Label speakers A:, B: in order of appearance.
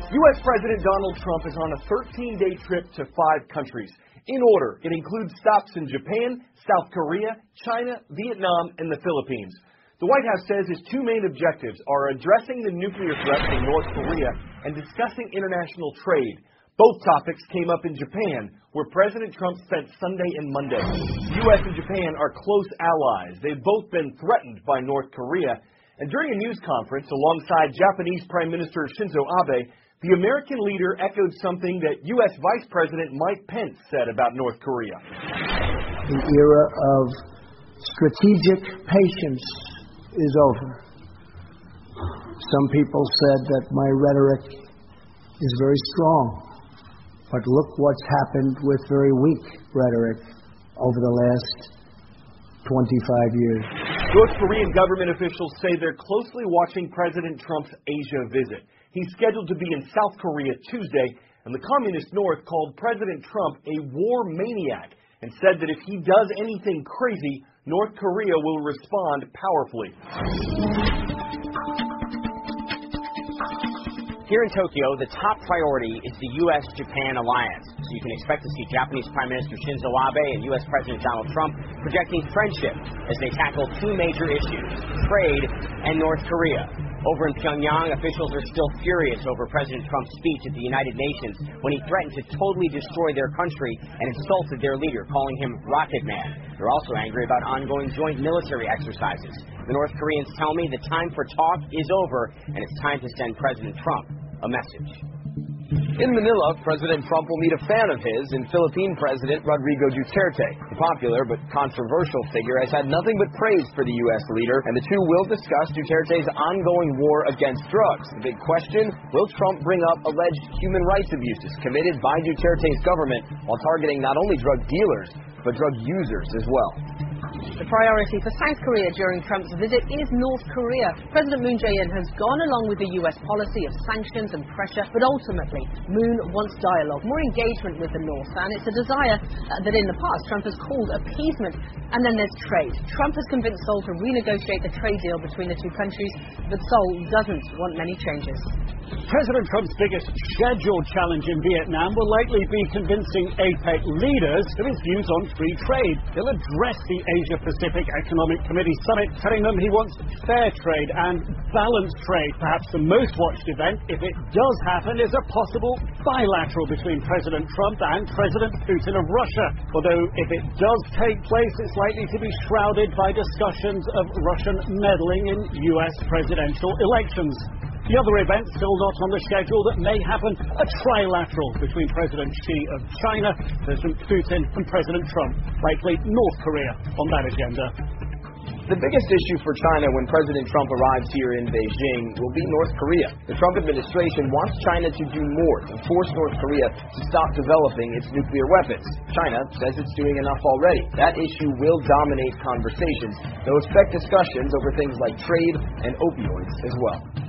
A: U.S. President Donald Trump is on a 13-day trip to 5 countries. In order, it includes stops in Japan, South Korea, China, Vietnam, and the Philippines. The White House says his 2 main objectives are addressing the nuclear threat from North Korea and discussing international trade. Both topics came up in Japan, where President Trump spent Sunday and Monday. The U.S. and Japan are close allies. They've both been threatened by North Korea. And during a news conference alongside Japanese Prime Minister Shinzo Abe, the American leader echoed something that U.S. Vice President Mike Pence said about North Korea.
B: The era of strategic patience is over. Some people said that my rhetoric is very strong. But look what's happened with very weak rhetoric over the last 25 years.
A: North Korean government officials say they're closely watching President Trump's Asia visit. He's scheduled to be in South Korea Tuesday, and the Communist North called President Trump a war maniac and said that if he does anything crazy, North Korea will respond powerfully.
C: Here in Tokyo, the top priority is the U.S.-Japan alliance. So you can expect to see Japanese Prime Minister Shinzo Abe and U.S. President Donald Trump projecting friendship as they tackle 2 major issues, trade and North Korea. Over in Pyongyang, officials are still furious over President Trump's speech at the United Nations when he threatened to totally destroy their country and insulted their leader, calling him Rocket Man. They're also angry about ongoing joint military exercises. The North Koreans tell me the time for talk is over, and it's time to send President Trump a message.
D: In Manila, President Trump will meet a fan of his in Philippine President Rodrigo Duterte. The popular but controversial figure has had nothing but praise for the U.S. leader, and the two will discuss Duterte's ongoing war against drugs. The big question, will Trump bring up alleged human rights abuses committed by Duterte's government while targeting not only drug dealers, but drug users as well?
E: The priority for South Korea during Trump's visit is North Korea. President Moon Jae-in has gone along with the U.S. policy of sanctions and pressure, but ultimately, Moon wants dialogue, more engagement with the North, and it's a desire that in the past Trump has called appeasement. And then there's trade. Trump has convinced Seoul to renegotiate the trade deal between the 2 countries, but Seoul doesn't want many changes.
F: President Trump's biggest scheduled challenge in Vietnam will likely be convincing APEC leaders of his views on free trade. He'll address the Asia-Pacific Economic Committee summit, telling them he wants fair trade and balanced trade. Perhaps the most watched event, if it does happen, is a possible bilateral between President Trump and President Putin of Russia. Although if it does take place, it's likely to be shrouded by discussions of Russian meddling in U.S. presidential elections. The other event still not on the schedule that may happen, a trilateral between President Xi of China, President Putin and President Trump. Likely North Korea on that agenda.
D: The biggest issue for China when President Trump arrives here in Beijing will be North Korea. The Trump administration wants China to do more and force North Korea to stop developing its nuclear weapons. China says it's doing enough already. That issue will dominate conversations, though expect discussions over things like trade and opioids as well.